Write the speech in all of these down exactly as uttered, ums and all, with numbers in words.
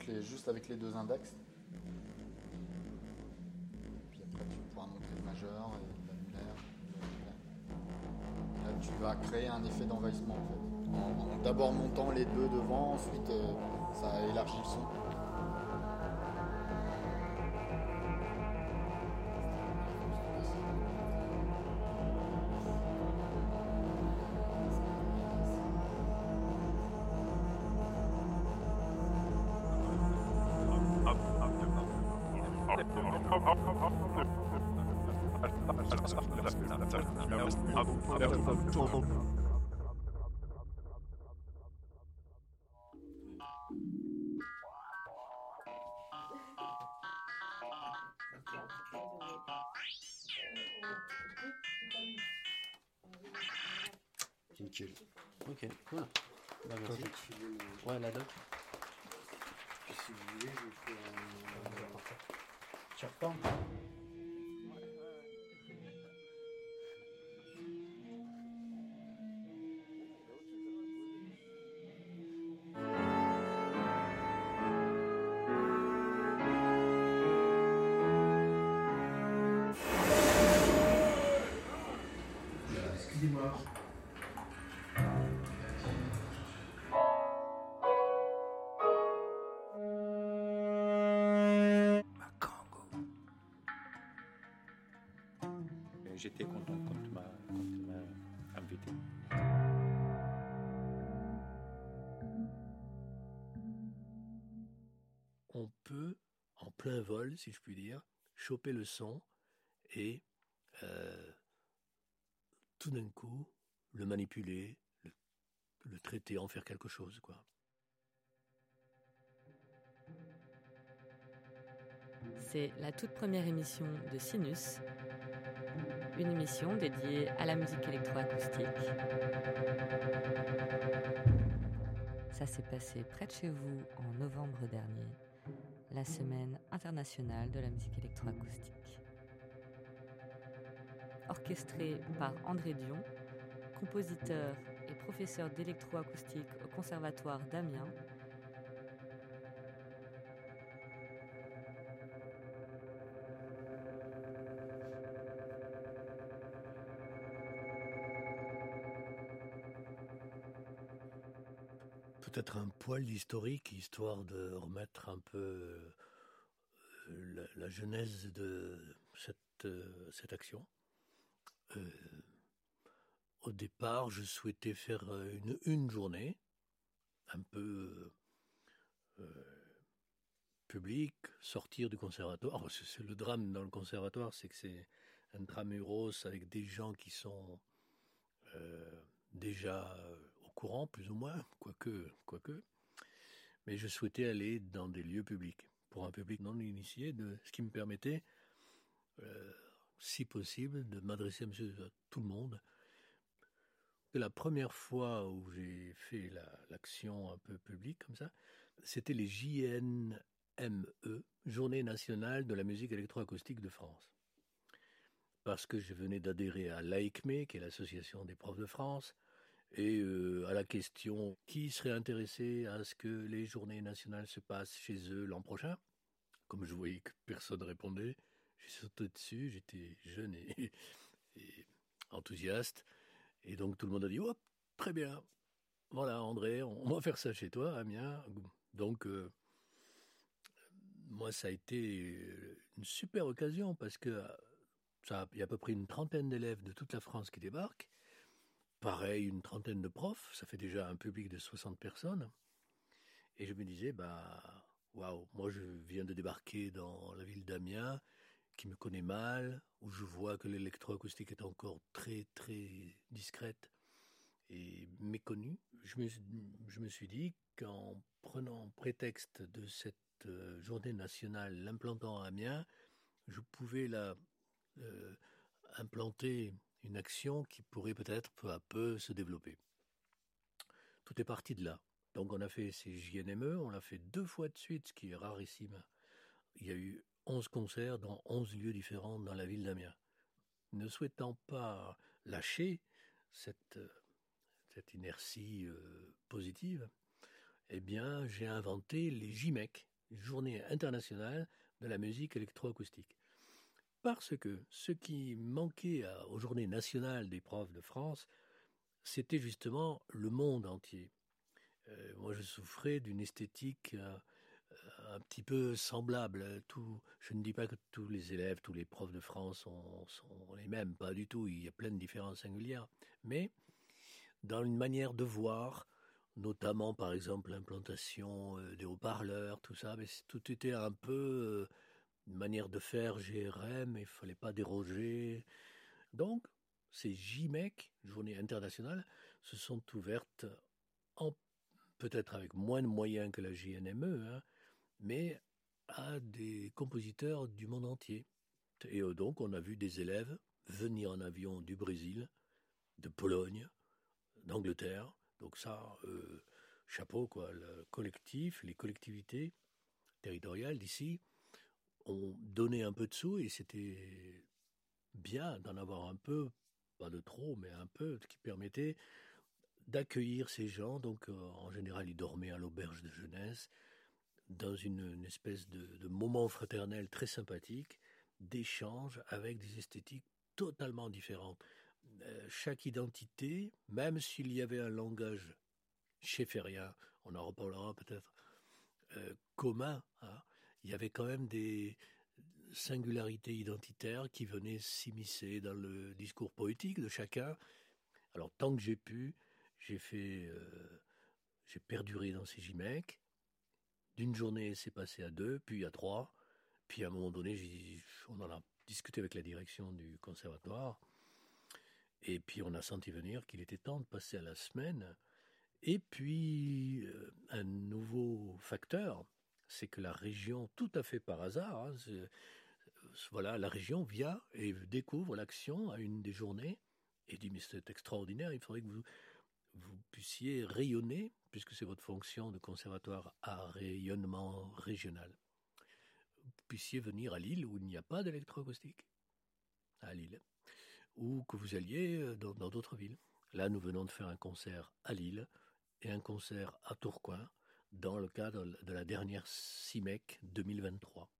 les, juste avec les deux index. Puis après, tu pourras monter le majeur et l'annulaire. Là, tu vas créer un effet d'envahissement en fait. En, en d'abord montant les deux devant, ensuite euh, ça élargit le son. Nickel. Ok, cool. Bah, Attends, merci. je vais te filer le- Ouais, la doc. Puis si vous voulez, je vais faire un... Tu repars? Excusez-moi. J'étais content quand tu m'as, quand tu m'as invité. On peut, en plein vol, si je puis dire, choper le son et euh, tout d'un coup le manipuler, le, le traiter, en faire quelque chose, quoi. C'est la toute première émission de Sinus, une émission dédiée à la musique électroacoustique. Ça s'est passé près de chez vous en novembre dernier, la semaine internationale de la musique électroacoustique. Orchestrée par André Dion, compositeur et professeur d'électroacoustique au Conservatoire d'Amiens, Peut-être un poil d'historique, histoire de remettre un peu euh, la, la genèse de cette, euh, cette action. Euh, au départ, je souhaitais faire une, une journée, un peu euh, publique, sortir du conservatoire. Oh, c'est, c'est le drame dans le conservatoire, c'est que c'est un intramuros avec des gens qui sont euh, déjà au courant, plus ou moins, quoique, quoique. Mais je souhaitais aller dans des lieux publics, pour un public non initié, de, ce qui me permettait, euh, si possible, de m'adresser à, monsieur, à tout le monde. La première fois où j'ai fait la, l'action un peu publique comme ça, c'était les J N M E, Journée nationale de la musique électroacoustique de France. Parce que je venais d'adhérer à l'A E C M E, qui est l'association des profs de France, et euh, à la question qui serait intéressé à ce que les journées nationales se passent chez eux l'an prochain. Comme je voyais que personne ne répondait, j'ai sauté dessus, j'étais jeune et, et enthousiaste. Et donc tout le monde a dit « Oh, très bien, voilà André, on va faire ça chez toi, Amiens ». Donc euh, moi ça a été une super occasion parce que ça, il y a à peu près une trentaine d'élèves de toute la France qui débarquent. Pareil, une trentaine de profs, ça fait déjà un public de soixante personnes. Et je me disais, bah, waouh, moi je viens de débarquer dans la ville d'Amiens, qui me connaît mal, où je vois que l'électroacoustique est encore très, très discrète et méconnue. Je me, je me suis dit qu'en prenant prétexte de cette euh, journée nationale, l'implantant à Amiens, je pouvais la euh, implanter une action qui pourrait peut-être peu à peu se développer. Tout est parti de là. Donc on a fait ces J N M E, on l'a fait deux fois de suite, ce qui est rarissime. Il y a eu onze concerts dans onze lieux différents dans la ville d'Amiens. Ne souhaitant pas lâcher cette, cette inertie euh, positive, eh bien j'ai inventé les J M E C, journée internationale de la musique électroacoustique. Parce que ce qui manquait à, aux journées nationales des profs de France, c'était justement le monde entier. Euh, moi, je souffrais d'une esthétique euh, un petit peu semblable. Tout, je ne dis pas que tous les élèves, tous les profs de France sont, sont les mêmes, pas du tout. Il y a plein de différences singulières. Mais dans une manière de voir, notamment par exemple l'implantation euh, des haut-parleurs, tout ça, mais tout était un peu euh, une manière de faire G R M, il ne fallait pas déroger. Donc, ces J M E C, Journée internationale, se sont ouvertes en peut-être avec moins de moyens que la J N M E, hein, mais à des compositeurs du monde entier. Et donc, on a vu des élèves venir en avion du Brésil, de Pologne, d'Angleterre. Donc ça, euh, chapeau, quoi. Le collectif, les collectivités territoriales d'ici ont donné un peu de sous et c'était bien d'en avoir un peu, pas de trop, mais un peu, qui permettait d'accueillir ces gens. Donc, euh, en général, ils dormaient à l'auberge de jeunesse, dans une, une espèce de, de moment fraternel très sympathique, d'échange avec des esthétiques totalement différentes. Euh, chaque identité, même s'il y avait un langage schefferien, on en reparlera peut-être, euh, commun, hein, il y avait quand même des singularités identitaires qui venaient s'immiscer dans le discours poétique de chacun. Alors, tant que j'ai pu, j'ai fait, euh, j'ai perduré dans ces J M E C. D'une journée, c'est passé à deux, puis à trois. Puis à un moment donné, j'ai, on en a discuté avec la direction du conservatoire. Et puis on a senti venir qu'il était temps de passer à la semaine. Et puis, euh, un nouveau facteur, c'est que la région, tout à fait par hasard, hein, c'est, voilà, la région vient et découvre l'action à une des journées et dit mais c'est extraordinaire, il faudrait que vous, vous puissiez rayonner, puisque c'est votre fonction de conservatoire à rayonnement régional, vous puissiez venir à Lille où il n'y a pas d'électroacoustique, à Lille, ou que vous alliez dans, dans d'autres villes. Là, nous venons de faire un concert à Lille et un concert à Tourcoing dans le cadre de la dernière C I M E C deux mille vingt-trois.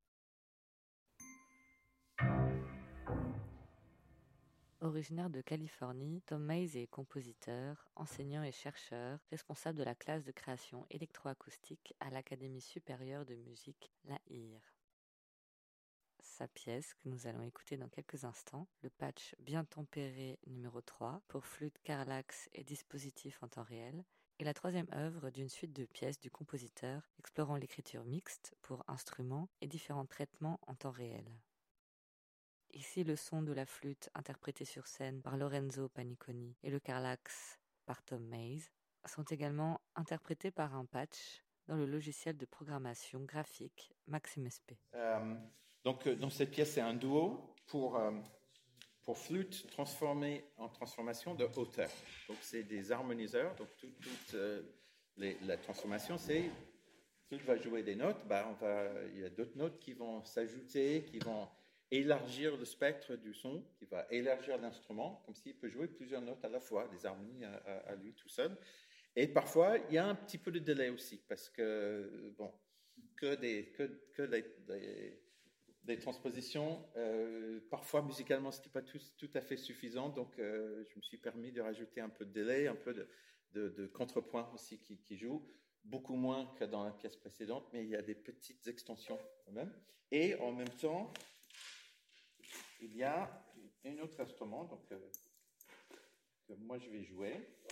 Originaire de Californie, Tom Mays est compositeur, enseignant et chercheur, responsable de la classe de création électroacoustique à l'Académie supérieure de musique, l'A I R. Sa pièce, que nous allons écouter dans quelques instants, le patch bien tempéré numéro trois pour flûte, carlax et dispositif en temps réel, est la troisième œuvre d'une suite de pièces du compositeur explorant l'écriture mixte pour instruments et différents traitements en temps réel. Ici, le son de la flûte interprété sur scène par Lorenzo Paniconi et le carlax par Tom Mays sont également interprétés par un patch dans le logiciel de programmation graphique MaximSP. Euh, donc, euh, dans cette pièce, c'est un duo pour, euh, pour flûte transformée en transformation de hauteur. Donc, c'est des harmoniseurs. Donc, toute tout, euh, la transformation, c'est flûte va jouer des notes. Bah, on va, il y a d'autres notes qui vont s'ajouter, qui vont élargir le spectre du son, qui va élargir l'instrument, comme s'il peut jouer plusieurs notes à la fois, des harmonies à, à, à lui tout seul. Et parfois, il y a un petit peu de délai aussi, parce que, bon, que des, que, que des, des, des transpositions, euh, parfois musicalement, ce n'était pas tout, tout à fait suffisant, donc euh, je me suis permis de rajouter un peu de délai, un peu de, de, de contrepoint aussi qui, qui joue, beaucoup moins que dans la pièce précédente, mais il y a des petites extensions quand même. Et en même temps, il y a un autre instrument donc, euh, que moi je vais jouer.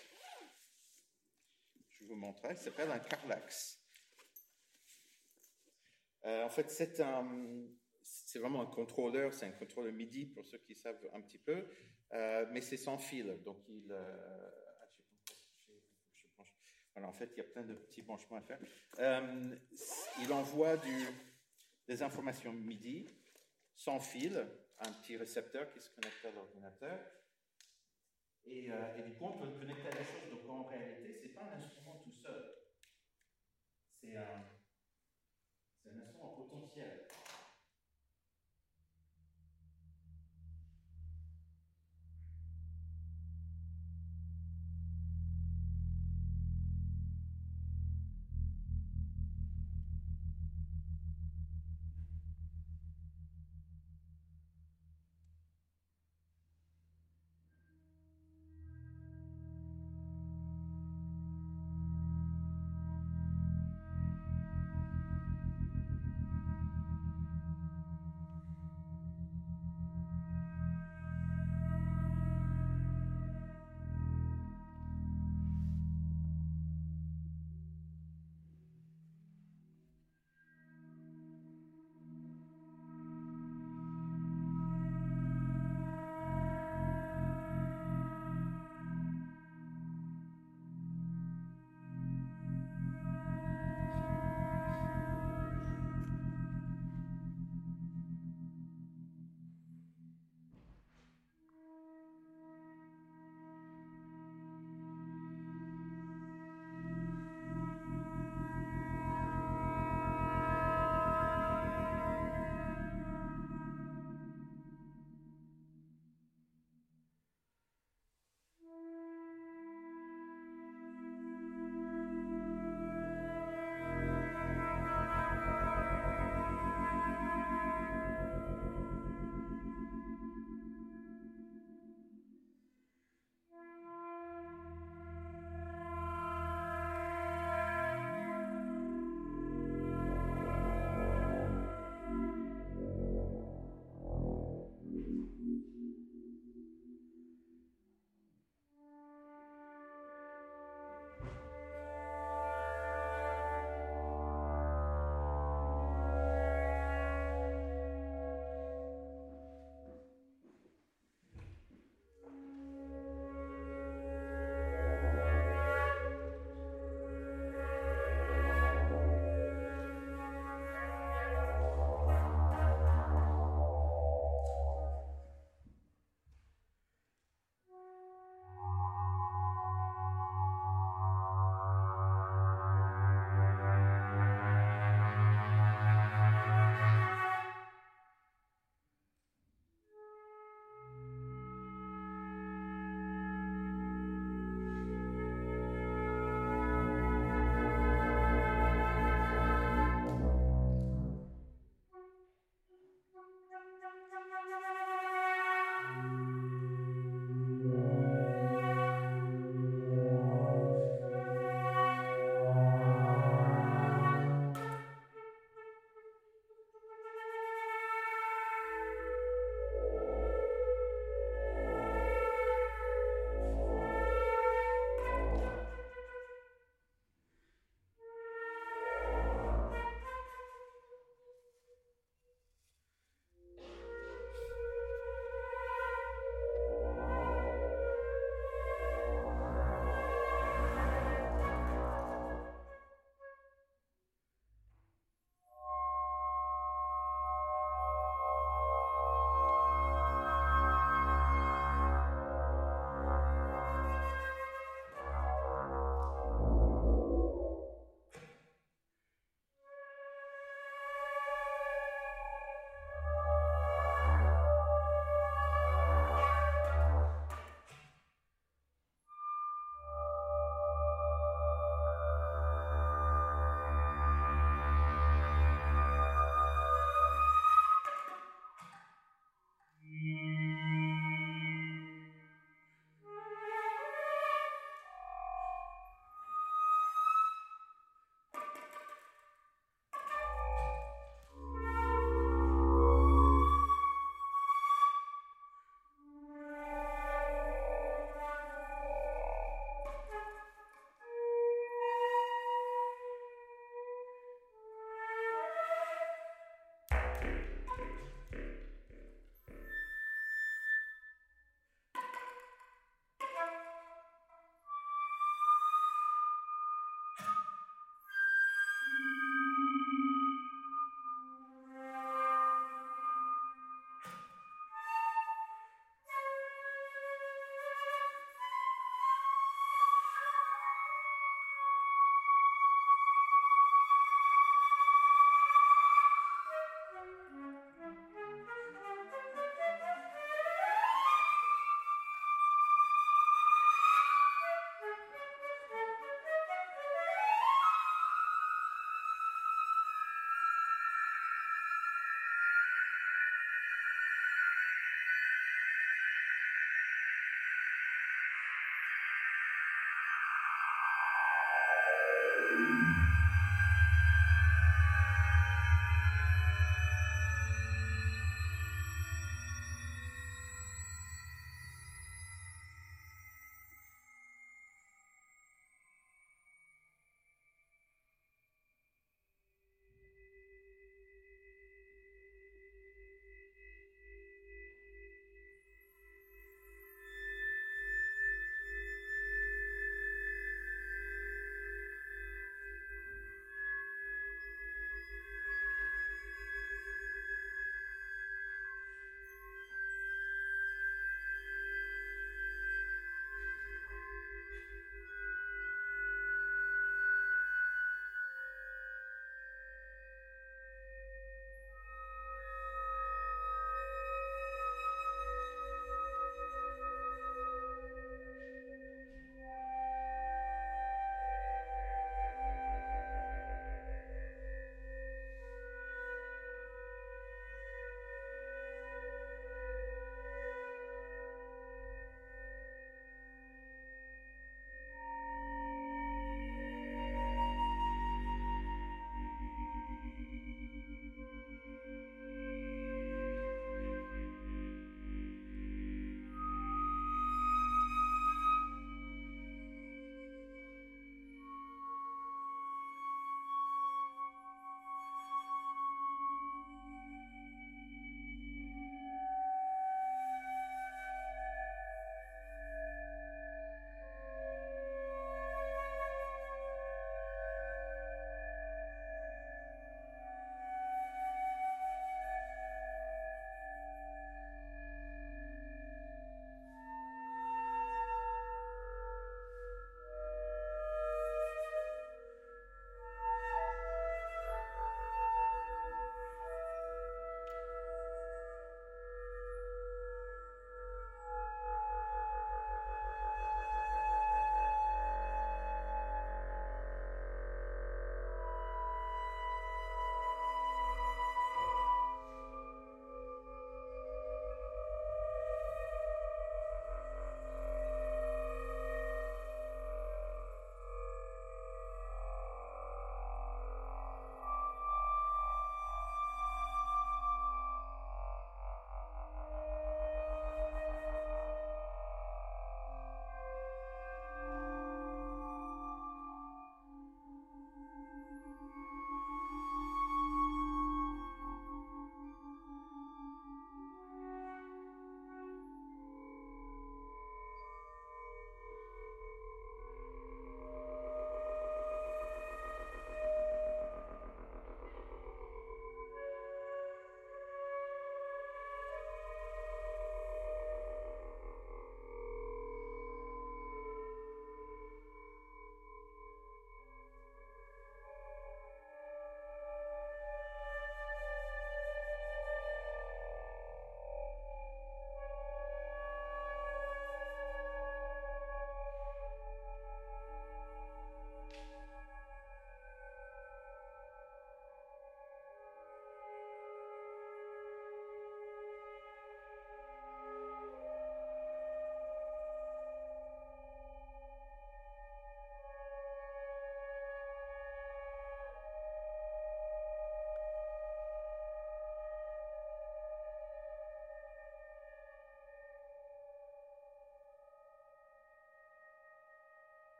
Je vais vous montrer. Il s'appelle un carlax. Euh, en fait, c'est, un, c'est vraiment un contrôleur. C'est un contrôleur MIDI pour ceux qui savent un petit peu. Euh, mais c'est sans fil. Donc, il. Euh, voilà, en fait, il y a plein de petits branchements à faire. Euh, il envoie du, des informations MIDI sans fil, un petit récepteur qui se connecte à l'ordinateur. Et, euh, et du coup, on peut le connecter à la chose. Donc, en réalité, ce n'est pas un instrument tout seul. C'est un, c'est un instrument potentiel.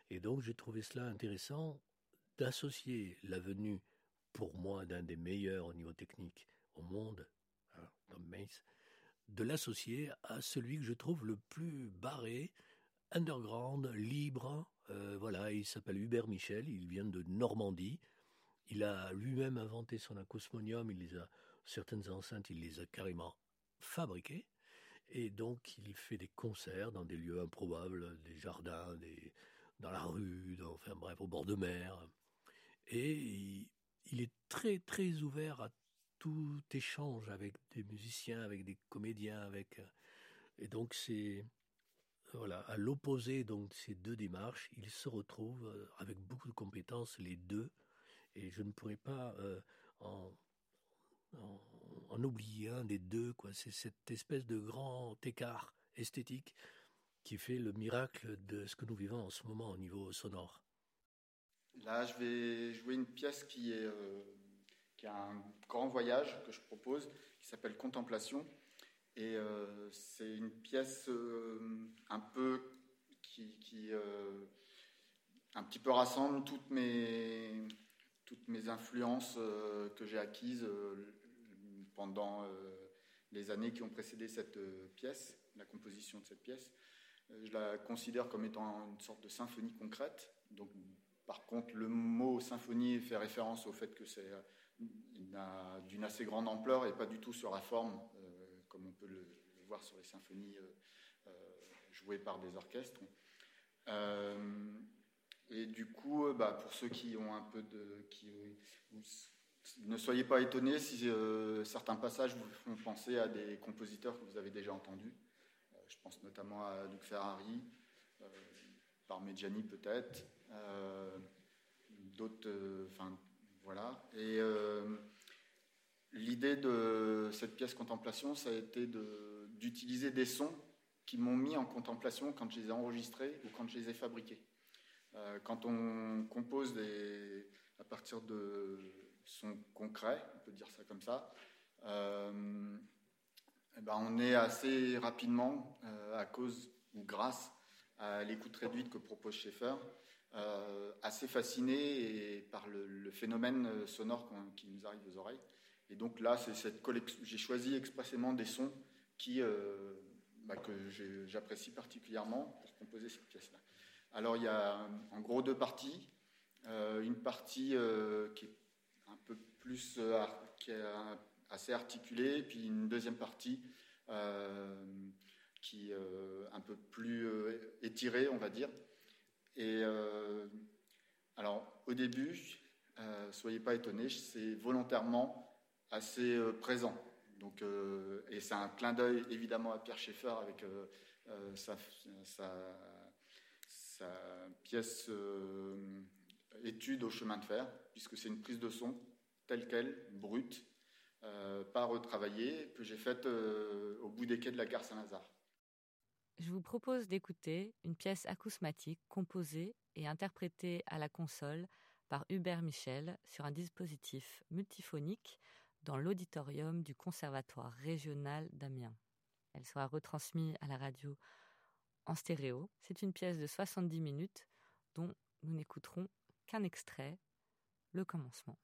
Et donc j'ai trouvé cela intéressant d'associer la venue, pour moi, d'un des meilleurs au niveau technique au monde, hein, Tom Mace, de l'associer à celui que je trouve le plus barré, underground, libre. Euh, voilà, il s'appelle Hubert Michel, il vient de Normandie. Il a lui-même inventé son acousmonium, il les a, certaines enceintes, il les a carrément fabriquées. Et donc, il fait des concerts dans des lieux improbables, des jardins, des, dans la rue, dans, enfin bref, au bord de mer. Et il, il est très, très ouvert à tout échange avec des musiciens, avec des comédiens, avec... Et donc, c'est... Voilà, à l'opposé donc de ces deux démarches, il se retrouve avec beaucoup de compétences, les deux, et je ne pourrais pas euh, en, en, en oublier un des deux, quoi. C'est cette espèce de grand écart esthétique qui fait le miracle de ce que nous vivons en ce moment au niveau sonore. Là, je vais jouer une pièce qui est, euh, qui a un grand voyage que je propose, qui s'appelle Contemplation. Et euh, c'est une pièce euh, un peu qui, qui euh, un petit peu rassemble toutes mes, toutes mes influences euh, que j'ai acquises euh, pendant euh, les années qui ont précédé cette euh, pièce, la composition de cette pièce. Euh, je la considère comme étant une sorte de symphonie concrète. Donc, par contre, le mot symphonie fait référence au fait que c'est euh, d'une assez grande ampleur et pas du tout sur la forme, euh, comme on peut le, le voir sur les symphonies euh, euh, jouées par des orchestres. Euh, et du coup, euh, bah, pour ceux qui ont un peu de... Qui, euh, ne soyez pas étonnés si euh, certains passages vous font penser à des compositeurs que vous avez déjà entendus. Euh, je pense notamment à Luc Ferrari, euh, Parmigiani peut-être, euh, d'autres... Enfin, euh, voilà. Et... Euh, L'idée de cette pièce Contemplation, ça a été de, d'utiliser des sons qui m'ont mis en contemplation quand je les ai enregistrés ou quand je les ai fabriqués. Euh, quand on compose des, à partir de sons concrets, on peut dire ça comme ça, euh, eh ben on est assez rapidement, euh, à cause ou grâce à l'écoute réduite que propose Schaeffer, euh, assez fasciné et par le, le phénomène sonore qui nous arrive aux oreilles. Et donc là, c'est cette collection. J'ai choisi expressément des sons qui, euh, bah, que j'apprécie particulièrement pour composer cette pièce-là. Alors, il y a en gros deux parties. Euh, une partie euh, qui est un peu plus, euh, qui est assez articulée, puis une deuxième partie euh, qui est euh, un peu plus euh, étirée, on va dire. Et euh, alors, au début, euh, soyez pas étonnés, c'est volontairement assez euh, présent. Donc, euh, et c'est un clin d'œil évidemment à Pierre Schaeffer avec euh, euh, sa, sa, sa pièce euh, étude au chemin de fer, puisque c'est une prise de son telle qu'elle, brute, euh, pas retravaillée, que j'ai faite euh, au bout des quais de la gare Saint-Lazare. Je vous propose d'écouter une pièce acousmatique composée et interprétée à la console par Hubert Michel sur un dispositif multiphonique dans l'auditorium du Conservatoire régional d'Amiens. Elle sera retransmise à la radio en stéréo. C'est une pièce de soixante-dix minutes dont nous n'écouterons qu'un extrait, le commencement.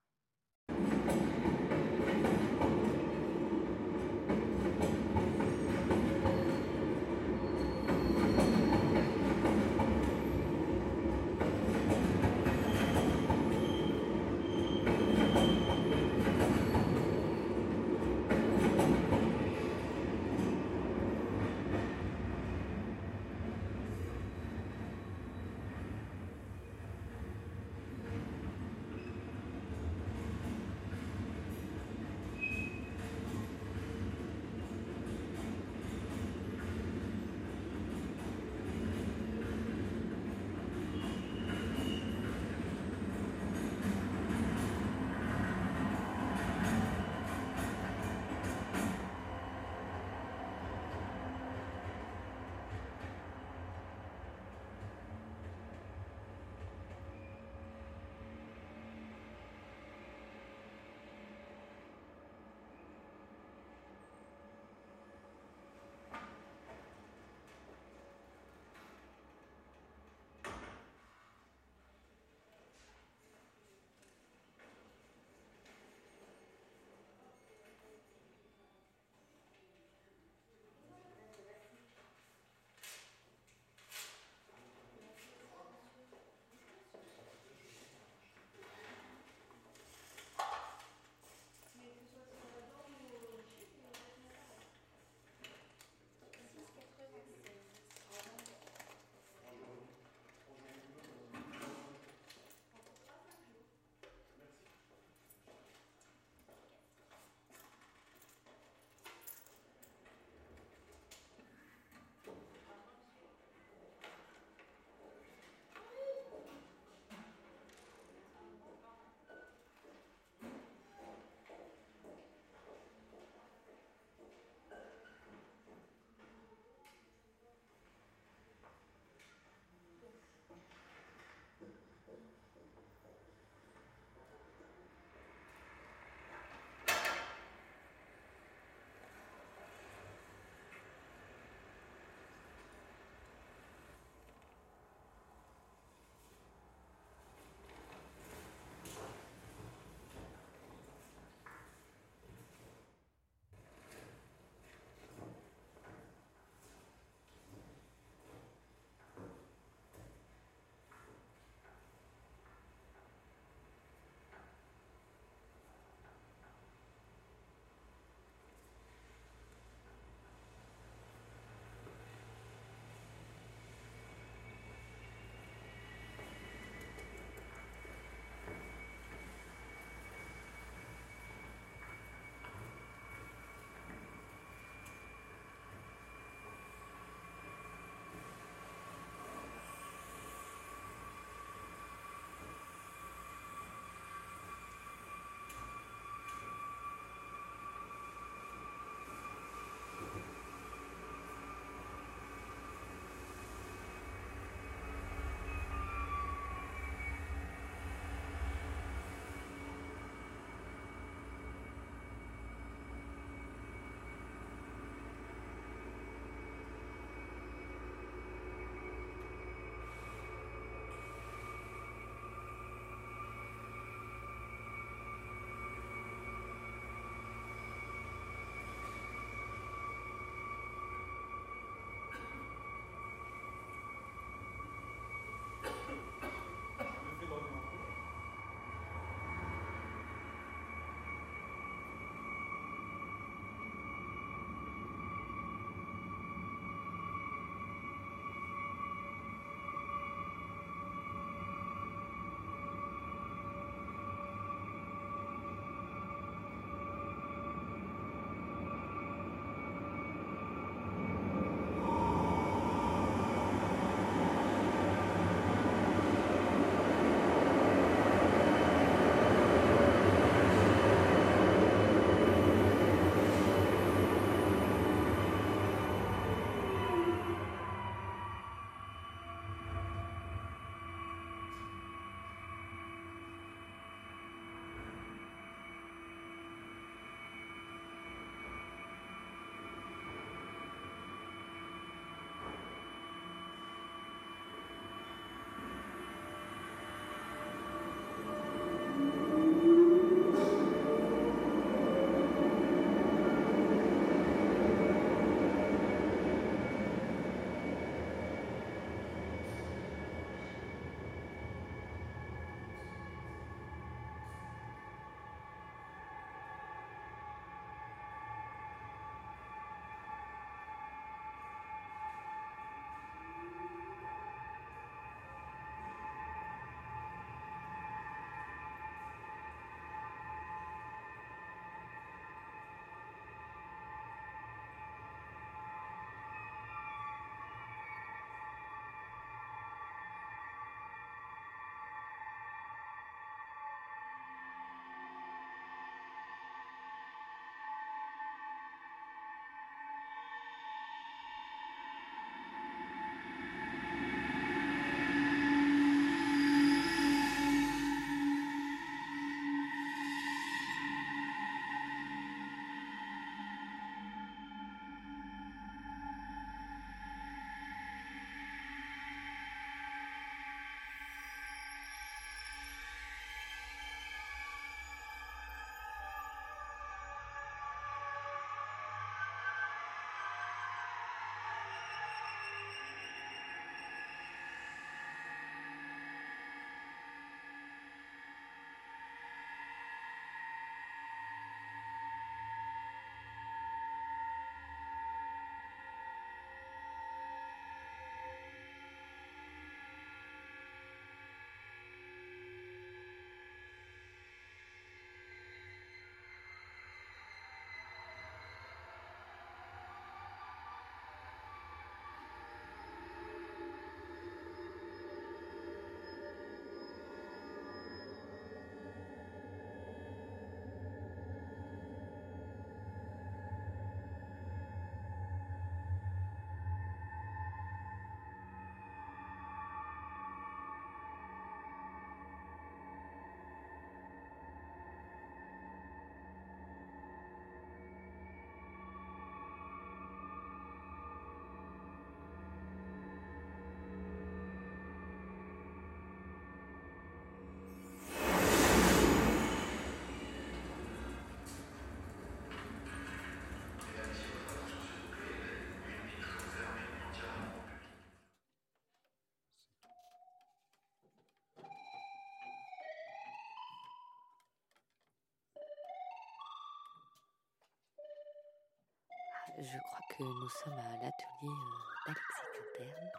Je crois que nous sommes à l'atelier euh, d'Alexis Quinterne.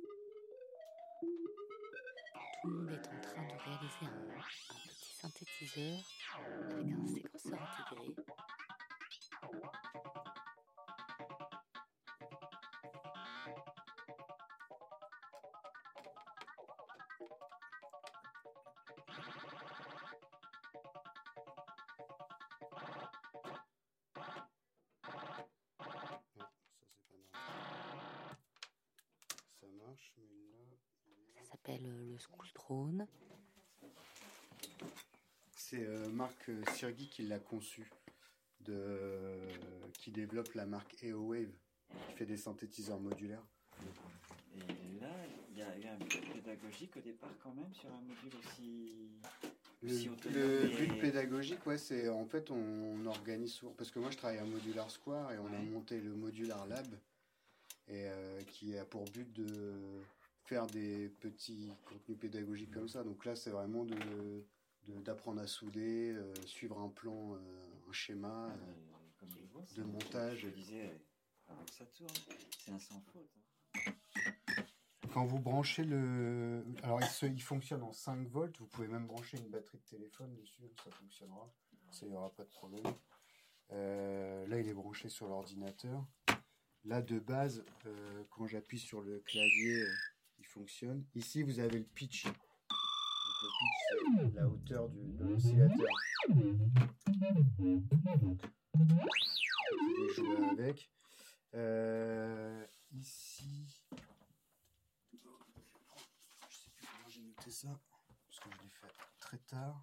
Tout le monde est en train de réaliser un, un petit synthétiseur avec un séquenceur intégré. Ça marche, mais là... Ça s'appelle euh, le School Drone. C'est euh, Marc Sirgui qui l'a conçu, de, euh, qui développe la marque EOWave, qui fait des synthétiseurs modulaires. Et là, il y, y a un but pédagogique au départ quand même sur un module aussi... Le, aussi autonome le et... but pédagogique, ouais, c'est en fait on, on organise souvent, parce que moi je travaille à Modular Square et on ouais. a monté le Modular Lab, et euh, qui a pour but de faire des petits contenus pédagogiques comme ça. Donc là, c'est vraiment de, de d'apprendre à souder, euh, suivre un plan, euh, un schéma Ah, euh, comme je vois, de montage. Je disais, avant que ça tourne, c'est un sans faute. Quand vous branchez le... Alors, il, se... il fonctionne en cinq volts. Vous pouvez même brancher une batterie de téléphone dessus. Ça fonctionnera. Ça, il n'y aura pas de problème. Euh, là, il est branché sur l'ordinateur. Là, de base, euh, quand j'appuie sur le clavier, euh, il fonctionne. Ici, vous avez le pitch. Donc, le pitch, c'est la hauteur du, de l'oscillateur. Donc, vous pouvez jouer avec. Euh, ici... J'ai noté ça parce que je l'ai fait très tard.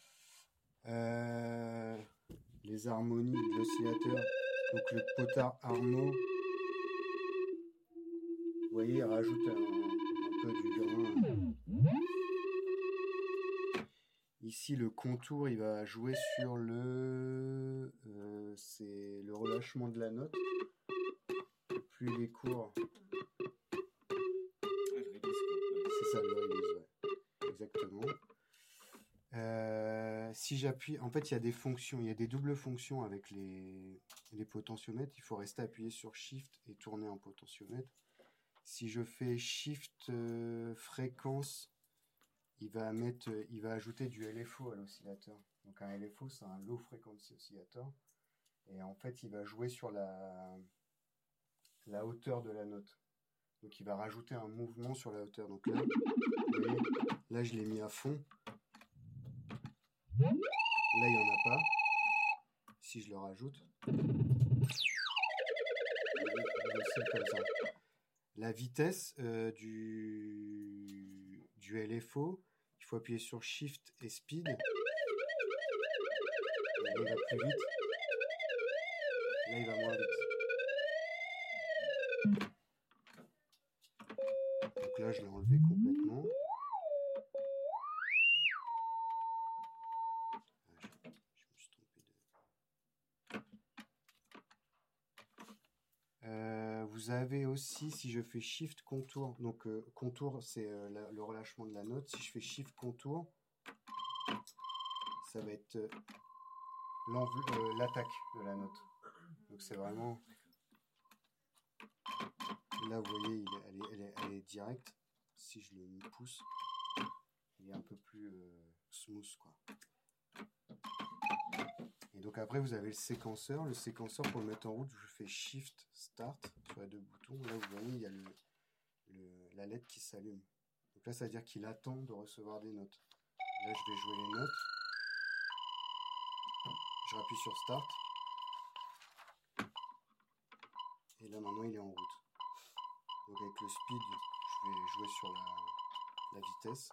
Euh, les harmonies de l'oscillateur, donc le potard Armo, vous voyez, il rajoute un, un peu du grain. Ici, le contour, il va jouer sur le, euh, c'est le relâchement de la note. Plus il est court. C'est ça, le release, ouais. Exactement. Euh, si j'appuie, en fait, il y a des fonctions, il y a des doubles fonctions avec les, les potentiomètres. Il faut rester appuyé sur Shift et tourner un potentiomètre. Si je fais Shift euh, fréquence, il va mettre, il va ajouter du L F O à l'oscillateur. Donc un L F O, c'est un low frequency oscillator. Et en fait, il va jouer sur la, la hauteur de la note. Donc il va rajouter un mouvement sur la hauteur. Donc là, vous voyez, là je l'ai mis à fond. Là il n'y en a pas. Si je le rajoute, il oscille comme ça. La vitesse euh, du, du L F O, il faut appuyer sur Shift et Speed. Là il va plus vite. Là il va moins vite. Donc là, je l'ai enlevé complètement. Ah, je, je me suis trompé de... Euh, vous avez aussi, si je fais Shift Contour, donc euh, Contour, c'est euh, la, le relâchement de la note. Si je fais Shift Contour, ça va être euh, euh, l'attaque de la note. Donc c'est vraiment... Là, vous voyez, il est, elle, est, elle, est, elle est directe. Si je le pousse, il est un peu plus euh, smooth, quoi. Et donc après, vous avez le séquenceur. Le séquenceur, pour le mettre en route, je fais Shift Start sur les deux boutons. Là, vous voyez, il y a le, le, la L E D qui s'allume. Donc là, ça veut dire qu'il attend de recevoir des notes. Là, je vais jouer les notes. Je rappuie sur Start. Et là, maintenant, il est en route. Donc avec le speed, je vais jouer sur la, la vitesse.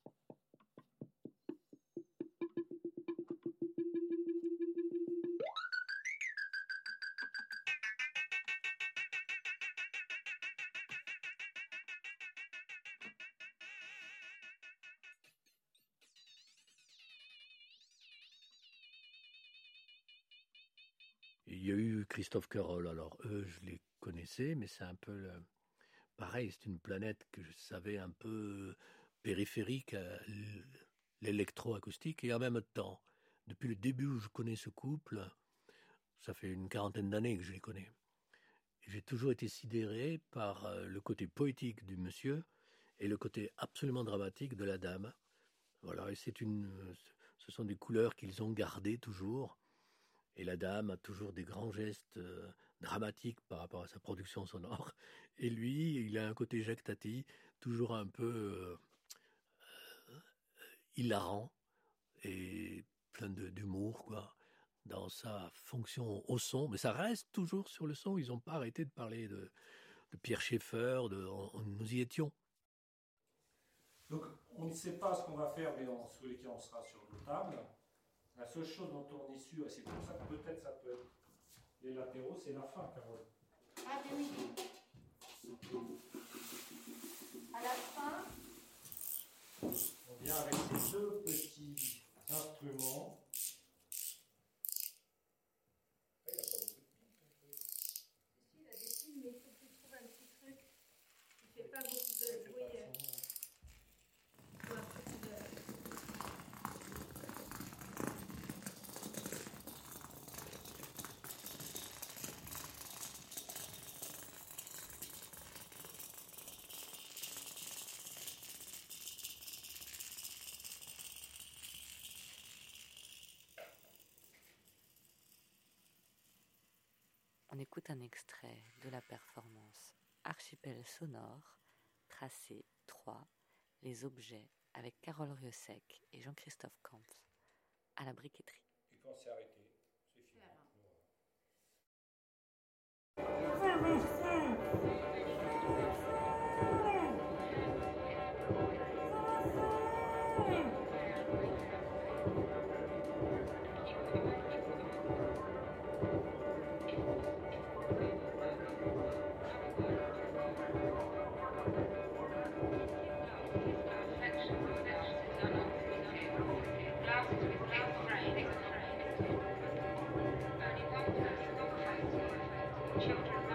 Il y a eu Christophe Carol, alors eux je les connaissais, mais c'est un peu le... pareil, c'est une planète que je savais un peu périphérique à l'électroacoustique, et en même temps, depuis le début où je connais ce couple, ça fait une quarantaine d'années que je les connais, J'ai toujours été sidéré par euh, le côté poétique du monsieur et le côté absolument dramatique de la dame. Voilà, et c'est une, ce sont des couleurs qu'ils ont gardées toujours. Et la dame a toujours des grands gestes euh, dramatiques par rapport à sa production sonore. Et lui, il a un côté Jacques Tati, toujours un peu euh, euh, hilarant et plein de, d'humour, quoi, dans sa fonction au son. Mais ça reste toujours sur le son. Ils n'ont pas arrêté de parler de, de Pierre Schaeffer, de, on, on, nous y étions. Donc, on ne sait pas ce qu'on va faire, mais en tous les cas, on sera sur nos tables. La seule chose dont on est sûr, et c'est pour ça que peut-être ça peut être les latéraux, c'est la fin, Carole. Ah, mais oui. À la fin, on vient avec ces deux petits instruments. il y a pas beaucoup de billes. Si, il a des fils, mais il faut que tu trouves un petit truc qui ne fait pas beaucoup de bruit. On écoute un extrait de la performance Archipel sonore, tracé trois, les objets avec Carole Rieussec et Jean-Christophe Kampf à la briqueterie. Et quand c'est arrêté, c'est fini. Children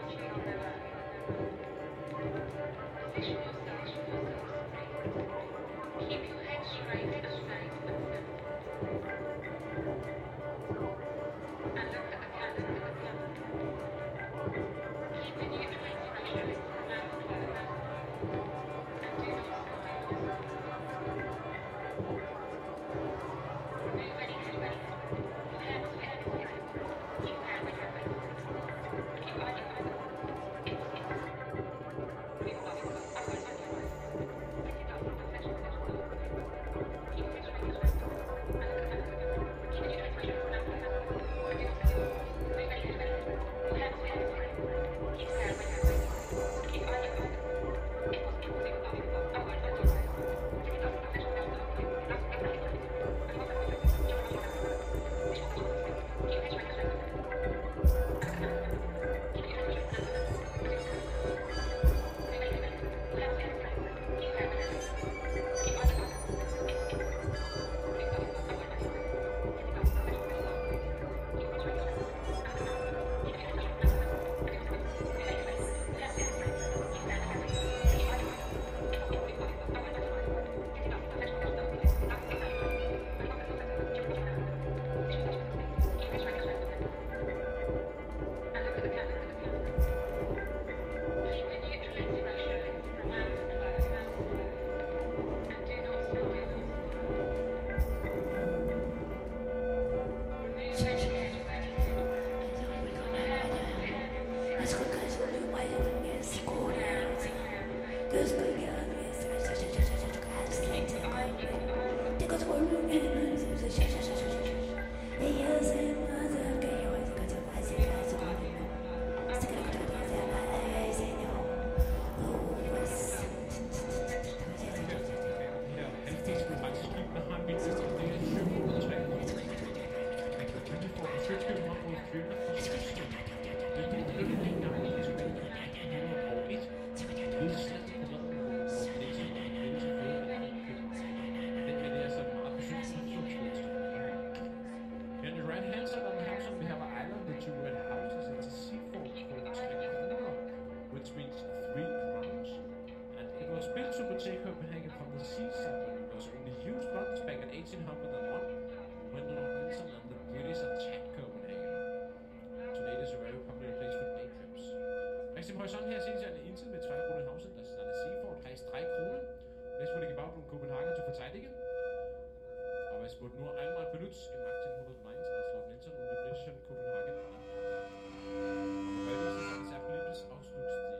Fluts im achtzehnhundertneunzehn als Lord Nelson und die britischen Kopenhagen waren. Aber heute ist es ein sehr politisk Ausflugsziel.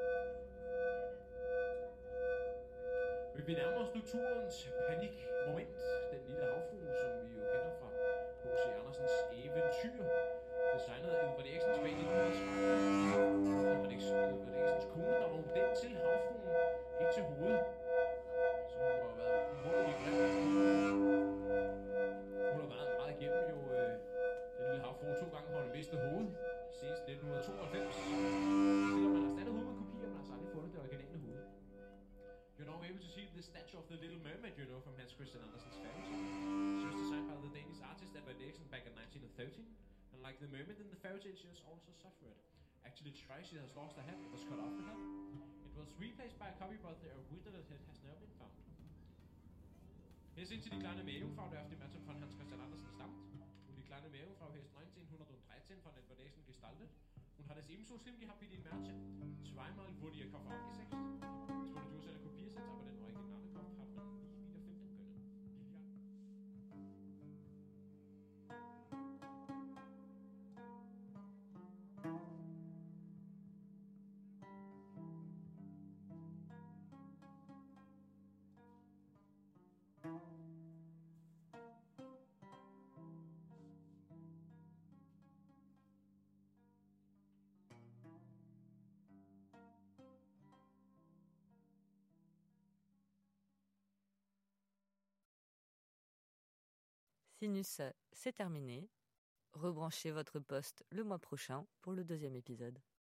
Vi vil nærme os strukturens panikmoment, den lille havfrue, som vi jo kender fra H C Andersens eventyr, designet af Edvard Eriksen tilbage i nitten tredive. Edvard Eriksens kone, der var model til havfruen, helt til hovedet, så hun har været umådelig glad. Hun har været meget igennem jo, øh, den lille havfrue to gange har hun mistet hovedet, senest nitten tooghalvfems. Selvom man har stadig hovedet med kopier, man har aldrig fundet det originale hoved. You're now able to see the statue of the Little Mermaid, you know, from Hans Christian Andersen's fairy tale. She was designed by the Danish artist Edvard Eriksen back in nineteen thirteen. And like the mermaid in the fairy tale, she has also suffered. Actually, twice she has lost her head. It was cut off the head. It was replaced by a copy, but the original head has never been found. Her sind Sie die kleine Meerjungfrau, der auf dem Märchen von Hans Christian Andersen stammt. Und die kleine Meerjungfrau ist neunzehnhundertdreizehn von Edvard Eriksen gestaltet und hat es ebenso schlimm gehabt wie den Märchen. Zweimal wurde ihr Kopf abgesägt. Es wurde durch eine Kopie ersetzt, aber den originalen Kopf hat man nicht wiederfinden können. Sinus, c'est terminé. Rebranchez votre poste le mois prochain pour le deuxième épisode.